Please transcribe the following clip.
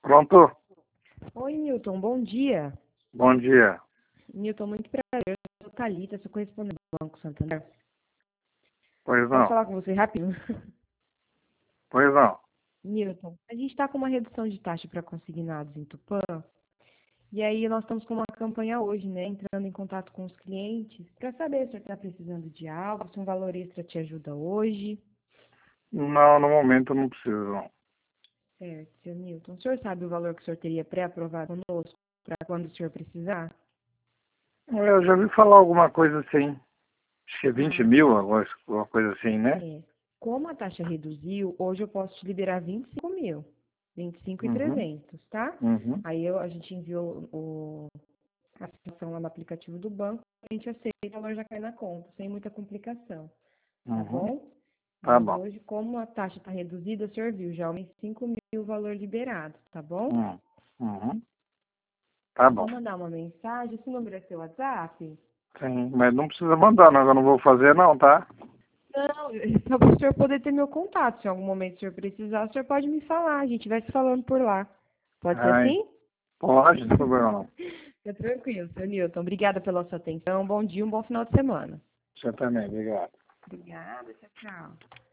Pronto? Oi, Newton, bom dia. Bom dia. Newton, muito prazer. Eu sou Thalita, sou correspondente do Banco Santander. Pois Posso não. falar com você rapidinho? Pois não. Newton, a gente está com uma redução de taxa para consignados em Tupã. E aí nós estamos com uma campanha hoje, né? Entrando em contato com os clientes para saber se você está precisando de algo, se um valor extra te ajuda hoje. Não, no momento não preciso, não. Certo, seu Newton. O senhor sabe o valor que o senhor teria pré-aprovado conosco para quando o senhor precisar? Eu já ouvi falar alguma coisa assim. Acho que é 20 Ah, mil, alguma coisa assim, né? é. Como a taxa reduziu, hoje eu posso te liberar 25 mil. 25 e Uhum. 300, tá? Uhum. Aí a gente enviou a situação lá no aplicativo do banco, a gente aceita, o valor já cai na conta, sem muita complicação, tá Uhum. bom? Tá Mas bom. hoje, como a taxa está reduzida, o senhor viu, já aumentei 5 mil o valor liberado, tá bom? Uhum. Tá Eu bom. vou mandar uma mensagem, esse número é seu WhatsApp? Sim, mas não precisa mandar, não. Eu não vou fazer, não, tá? Não, só para o senhor poder ter meu contato. Se em algum momento o senhor precisar, o senhor pode me falar. A gente vai se falando por lá. Pode ser Ai, assim? pode, não tem problema não. Fica tranquilo, seu Newton. Obrigada pela sua atenção. Bom dia, um bom final de semana. Você também, obrigado. Obrigada, tchau, tchau.